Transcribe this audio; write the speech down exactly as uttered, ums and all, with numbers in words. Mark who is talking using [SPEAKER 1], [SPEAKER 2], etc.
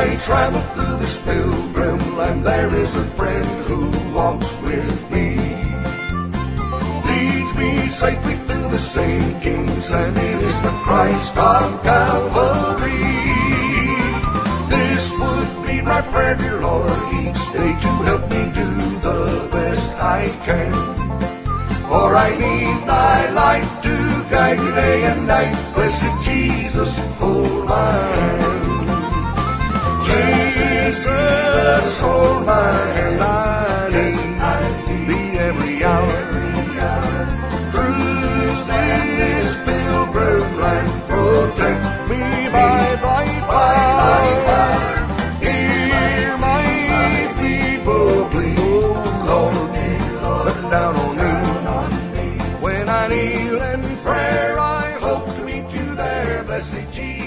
[SPEAKER 1] I travel through this pilgrim land, there is a friend who walks with me. Leads me safely through the sinking sand, it is the Christ of Calvary. This would be my prayer, dear Lord, each day to help me do the best I can. For I need thy light to guide me day and night. Blessed Jesus, hold my hand. Jesus, hold my hand. I need thee every hour. Through this pilgrim land, protect me by thy power. Hear my people plead, oh Lord, look down on me. When I kneel in prayer, I hope to meet you there, blessed Jesus.